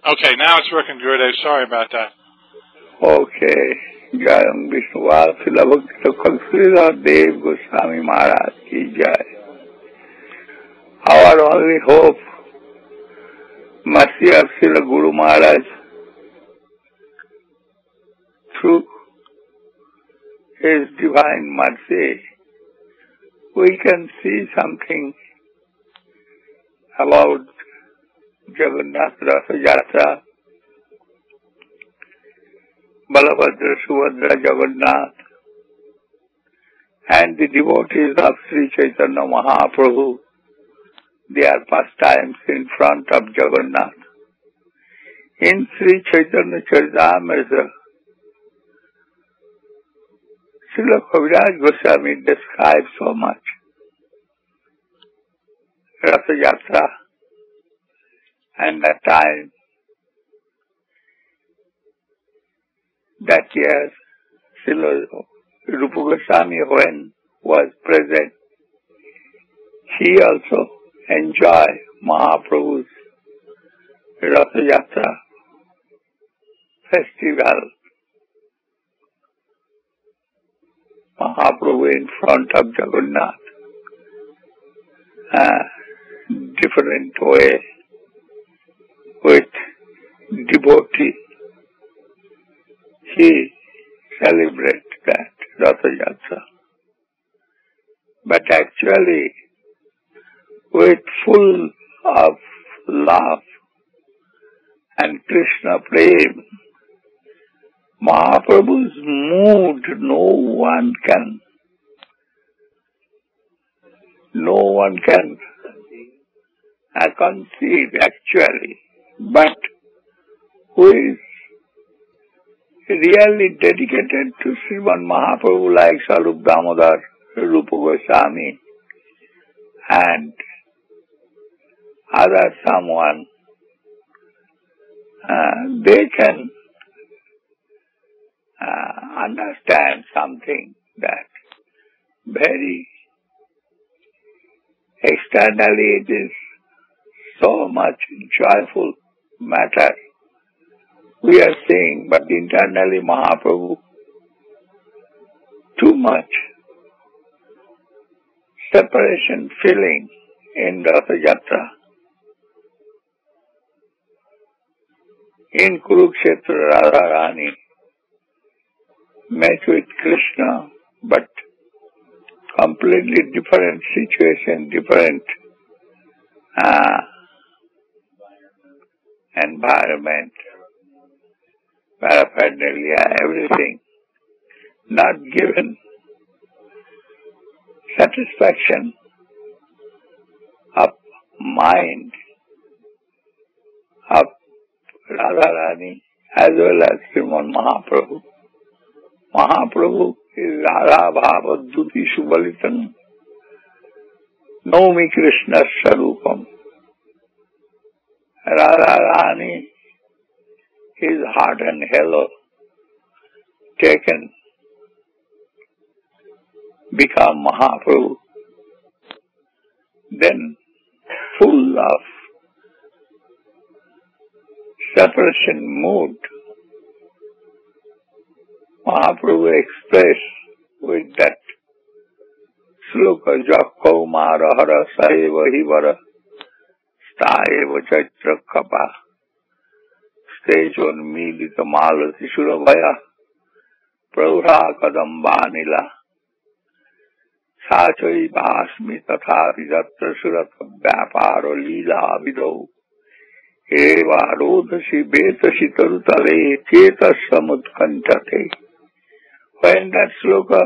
Okay, now it's working, Gurudev. Sorry about that. Okay. Jayam Vishnuval Srila Bhakti Sridhar Dev Goswami Maharaj ki jai. Our only hope, mercy of Srila Guru Maharaj, through His divine mercy, we can see something about Jagannath Ratha Yatra, Balabhadra, Subhadra, Jagannath, and the devotees of Sri Chaitanya Mahaprabhu, their pastimes in front of Jagannath. In Sri Chaitanya Charitamrita, Srila Kaviraj Goswami describes so much Ratha Yatra and the time that year Srila Rupa Goswami, when was present, he also enjoyed Mahaprabhu's Ratha Yatra festival. Mahaprabhu in front of Jagannath, different way with devotee. He celebrates that Ratha Yatra. But actually, with full of love and Krishna prem, Mahaprabhu's mood no one can conceive actually. But who is really dedicated to Sriman Mahaprabhu like Swarup Damodar, Rupa Goswami, and other someone, they can understand something that very externally it is so much joyful matter we are seeing, but internally Mahaprabhu too much separation feeling in Ratha Yatra. In Kurukshetra, Radharani met with Krishna, but completely different situation, different environment, paraphernalia, everything, not given satisfaction of mind of Radharani as well as Sriman Mahaprabhu. Mahaprabhu is Radha Bhava Duti Subalitan Naumi Krishna Sarupam. Radharani, his heart and halo taken, become Mahaprabhu. Then full of separation mood, Mahaprabhu expressed with that sloka Jakko Mara Hara Saheva Hivara Staheva Chaitra Kapa Stejon Milita Malati Surabhaya Praura Kadambanila Sachai Basmi Tatha Vidatra Surata Vyaparo Lila Vido Eva Rodasi Betasi Tarutale Cheta Samutkantate. When that sloka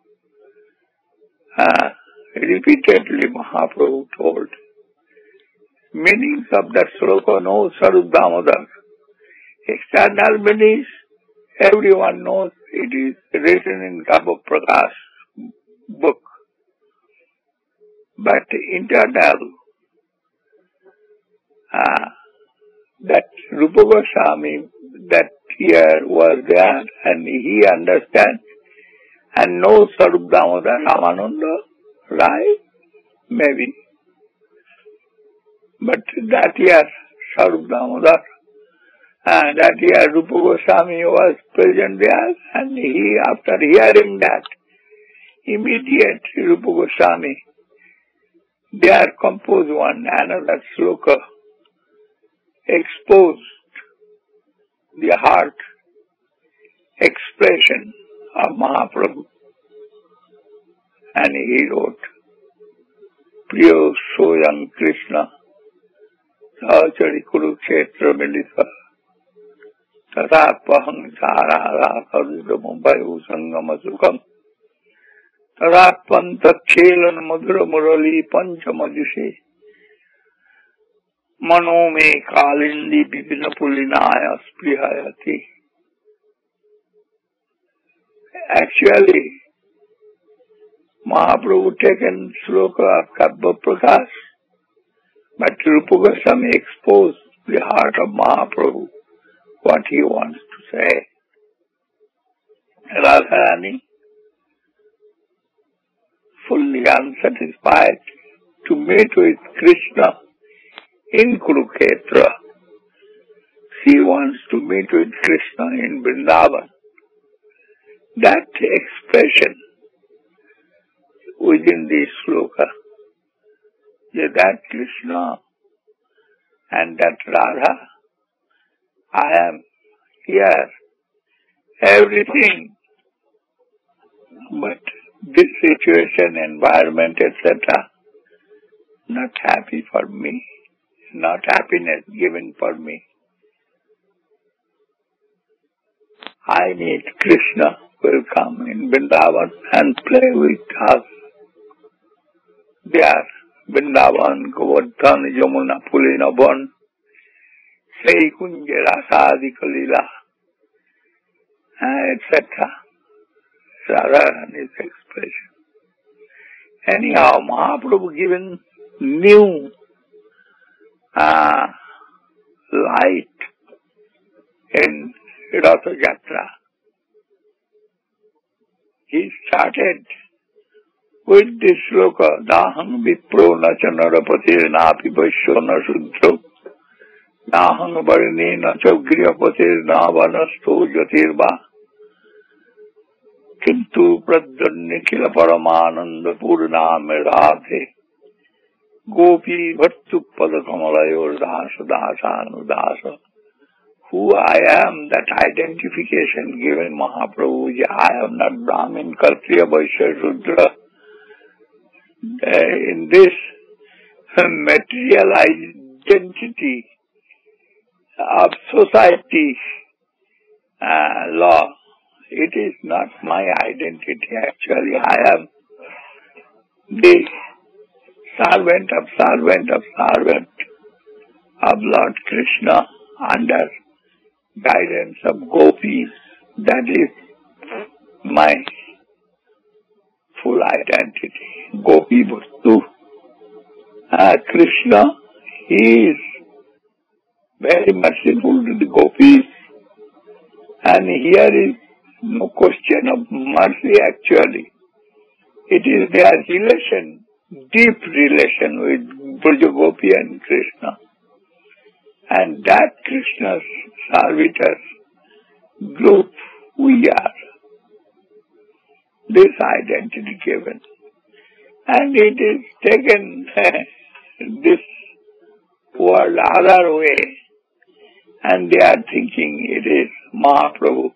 repeatedly Mahaprabhu told, meanings of that sloka knows Swarup Damodar. External meanings, everyone knows, it is written in Gabha Prakash book. But internal, that Rupa Goswami, that year was there and he understands and knows Swarup Damodar, Ramananda, right? Maybe. But that year, Swarup Damodar That year Rupa Goswami was present there, and he, after hearing that, immediate Rupa Goswami, there composed another sloka, exposed the heart expression of Mahaprabhu. And he wrote, Priyo Soyam Krishna, Sahachari Kurukshetra Milita, Tatapahang Sarara Karudam Vayu Sangama Sukham, Tatapanta Khelan Madhura Murali Panchamajushe, Manome Kalindi Bibina Pulinaya Sprihayati. Actually, Mahaprabhu taken sloka of Kabbha Prakash, but Rupa Goswami exposed the heart of Mahaprabhu, what he wants to say. Radharani, fully unsatisfied to meet with Krishna in Kurukshetra. She wants to meet with Krishna in Vrindavan. That expression within this sloka, that Krishna and that Radha, I am here, everything, but this situation, environment, etc., not happy for me, not happiness given for me. I need Krishna will come in Vrindavan and play with us. There, Vrindavan, Govardhan, Yamuna, Pulina, Bon, Sei Kunjara, Sadhika Lila, etc. Radharani's expression. Anyhow, Mahaprabhu given new light in Ratha Yatra. He started with this sloka, Dahang Vipro Nachanarapatir Napi Vaishyo Nasudro, Dahang Varini Nachagriyapatir Navanasto Jatirva, Kintu Pradhannikila Paramananda Purna Medhate, Gopi Bhattu Padakamalayor Dasa Dasa Anudasa. Who I am, that identification given Mahaprabhu, I am not Brahmin, Kshatriya, Vaishya, Shudra. In this material identity of society law, it is not my identity. Actually, I am the servant of Lord Krishna under guidance of gopis. That is my full identity. Gopi Bhattu. Krishna, he is very merciful to the gopis. And here is no question of mercy actually. It is their relation, deep relation with Braja Gopi and Krishna. And that Krishna's servitors group we are. This identity given. And it is taken this world other way. And they are thinking it is Mahaprabhu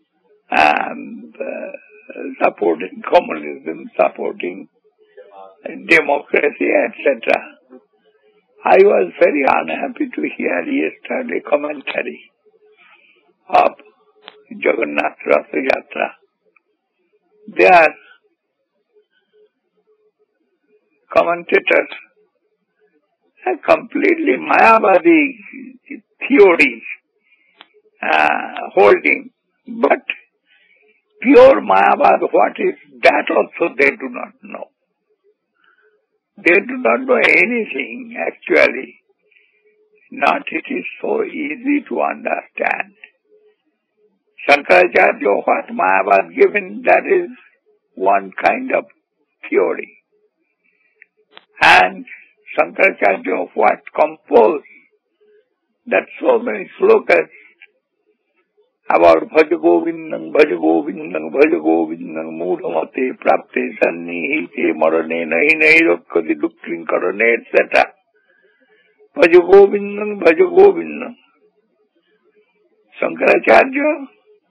supporting communism, supporting democracy, etc. I was very unhappy to hear yesterday commentary of Jagannath Ratha Yatra. Their commentators have completely Mayavadi theory holding, but pure Mayavad, what is that also they do not know. They do not know anything actually. Not it is so easy to understand. Shankaracharya, what Mayavad given, that is one kind of theory. And Shankaracharya, what composed, that so many slokas about Bhaja Govindam, Mudamate, Prapte, Sanni, Hite, Marane, Nahi, Rokkadi, Dukkin, Karane, etc. Bhaja Govindam. Shankaracharya,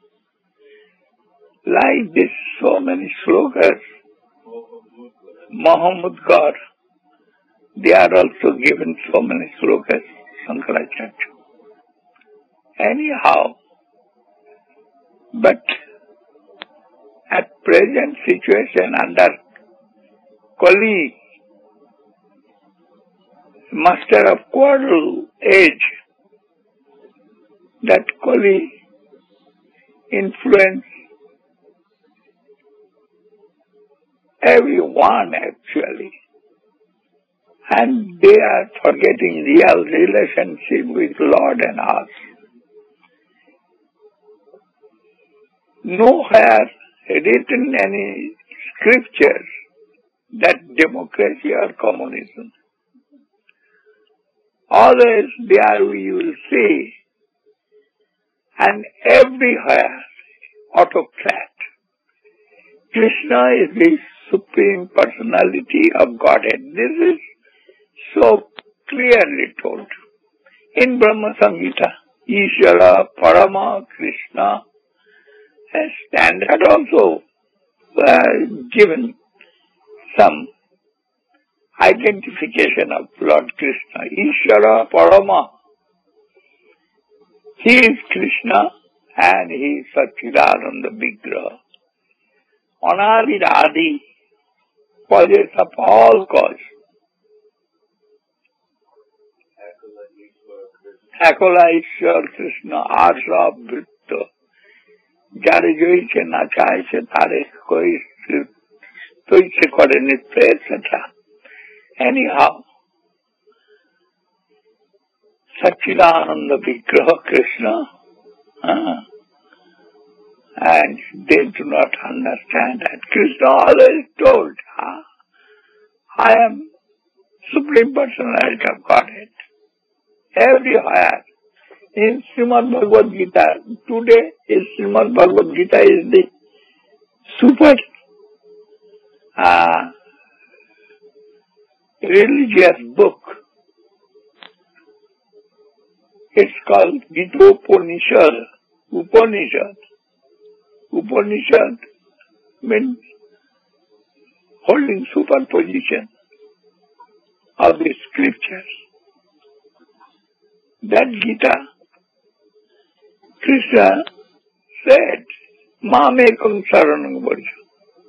like this, so many slokas, Muhammad God, they are also given so many slokas, Shankaracharya. Anyhow, but at present situation under Kali, master of quarrel age, that Kali influence everyone actually, and they are forgetting real relationship with Lord and us. Nowhere written any scriptures that democracy or communism. Always there we will see, and everywhere autocrat. Krishna is the supreme personality of Godhead. This is so clearly told. In Brahma Samhita, Ishvara, Parama, Krishna, a standard also given some identification of Lord Krishna. Ishvara, Parama. He is Krishna and he is Satchidananda Vigraha. Anadi Adi, causes of all cause. Akola Ishwar Krishna, Asha Vritta. যারে জয়ছে না চাইছে তারে কই তৈছে করে নিত্য etc. Anyhow, Satchidananda Vigraha Krishna, and they do not understand that. Krishna always told, I am Supreme Personality of Godhead. Everywhere. In Srimad Bhagavad Gita, today is Srimad Bhagavad Gita is the super religious book. It's called Gita Upanishad. Upanishad means holding superposition of the scriptures. That Gita, Krishna said, Mamekam Saranam Varja.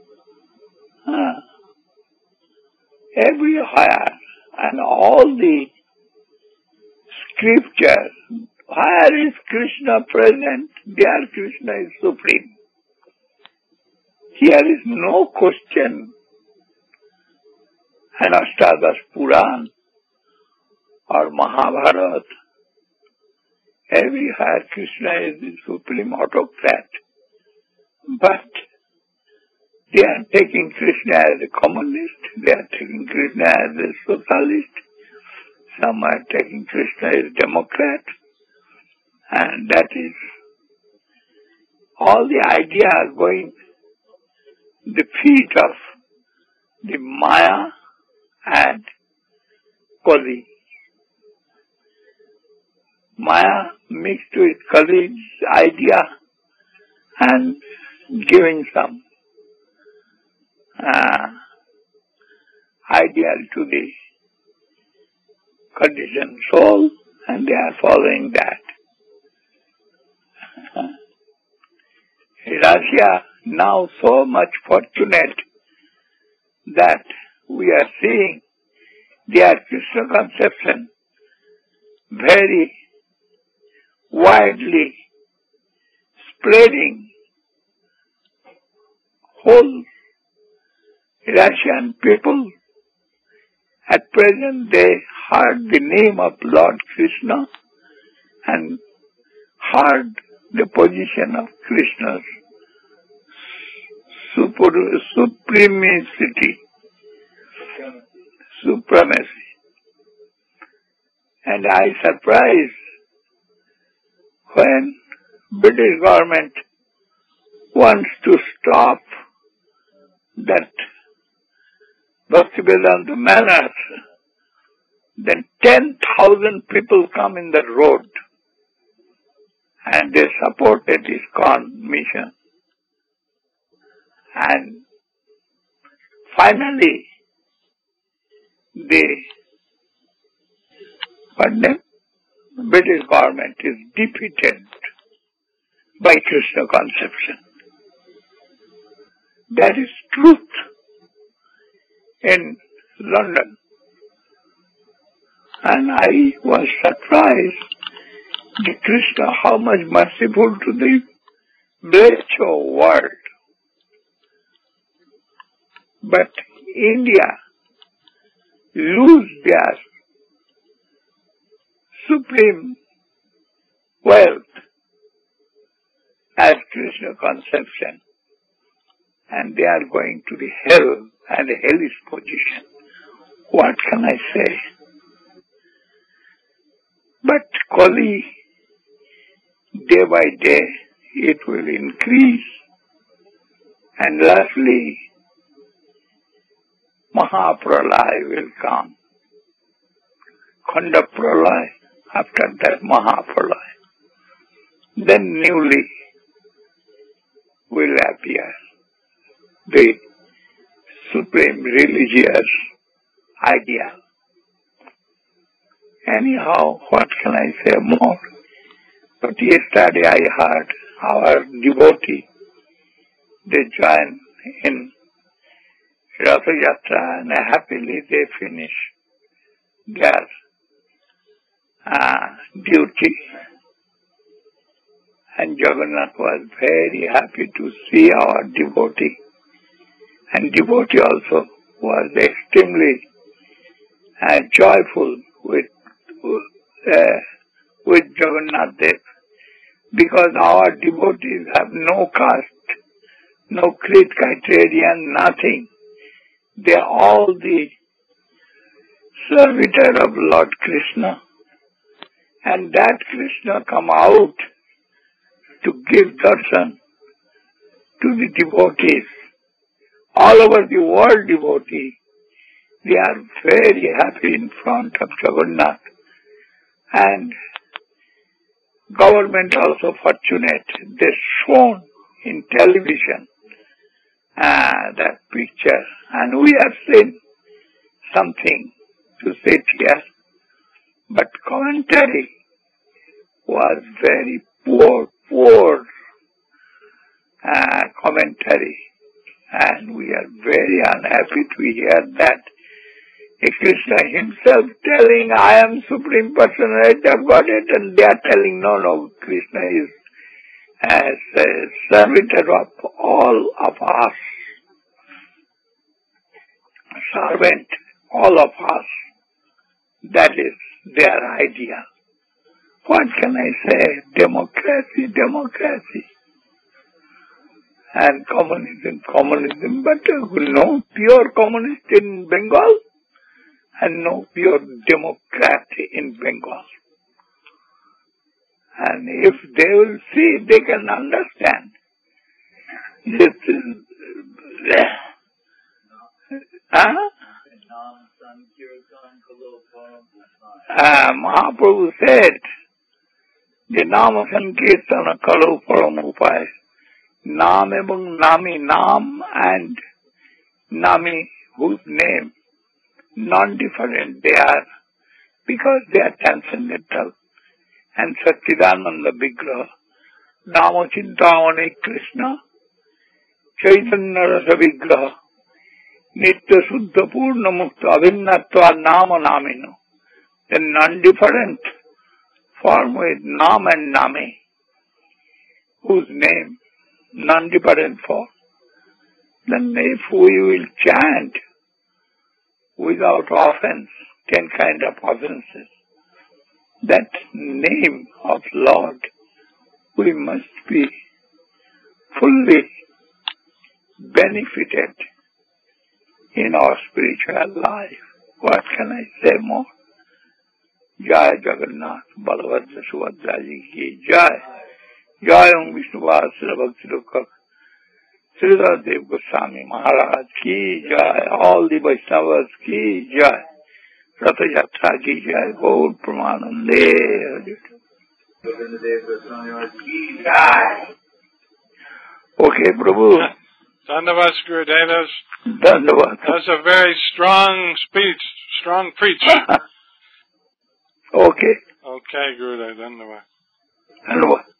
Everywhere and all the scriptures, where is Krishna present? There Krishna is supreme. Here is no question. And Ashtadas Puran or Mahabharata, everywhere Krishna is the supreme autocrat. But they are taking Krishna as a communist, they are taking Krishna as a socialist, some are taking Krishna as a democrat, and that is all the idea going the feet of the Maya and Kali. Maya mixed with Kali's idea and giving some ideal to the conditioned soul, and they are following that. Russia now so much fortunate that we are seeing their Krishna conception very widely spreading. Whole Russian people at present they heard the name of Lord Krishna and heard the position of Krishna's supremacy. And I surprised when British government wants to stop that Bhaktivedanta Manor, then 10,000 people come in the road and they supported ISKCON mission. And finally, the British government is defeated by Krishna conception. That is truth in London. And I was surprised that Krishna, how much merciful to the Blecho world. But India lose their supreme wealth as Krishna conception, and they are going to the hell and hellish position. What can I say? But Kali, day by day, it will increase, and lastly, Mahapralaya will come. Khanda Pralaya, after that Mahapralaya. Then newly will appear the supreme religious idea. Anyhow, what can I say more? But yesterday I heard our devotee, they join in Ratha Yatra and happily they finish their duty. And Jagannath was very happy to see our devotee. And devotee also was extremely joyful with Jagannath Dev, because our devotees have no caste, no creed criterion, nothing. They are all the servitor of Lord Krishna, and that Krishna come out to give darshan to the devotees. All over the world devotees, they are very happy in front of Jagannath. And government also fortunate. They shown in television that picture, and we have seen something to sit here. But commentary was very poor commentary, and we are very unhappy to hear that Krishna himself telling, I am Supreme Personality of Godhead, and they are telling, no, Krishna is a servitor of all of us, servant, all of us. That is their idea. What can I say? Democracy. And communism. But no pure communist in Bengal and no pure Democrat in Bengal. And if they will see, they can understand. This is... Mahaprabhu said, the Nama Sankirtana Kalau Param Upaya. Nam ebang Nami, Nam and Nami, whose name, non-different they are, because they are transcendental. And Satchidananda Vigraha, Nama Chintamani Krishna, Chaitanya Rasa Vigraha, Nitya Suddha Purna Mukta Abhinnatva Nama Namino. The non-different form with Nam and Nami, whose name, non-different form. Then if we will chant without offense, 10 kind of offenses, that name of Lord, we must be fully benefited in our spiritual life. What can I say more? Jai Jagannath, Balabhadra Subhadra Ji ki Jai. Jai Om Vishnuvad Sri Bhakti Lokak Sridhar Dev Goswami Maharaj ki Jai, all the Vaishnavas ki Jai, Ratha Yatra ki Jai, Gaur Pramanande. Okay, Prabhu. Dandavad, Gurudevas. Dandavad. That's a very strong speech, strong preach. Okay. Okay, Gurudev, Dandavad. Dandavad.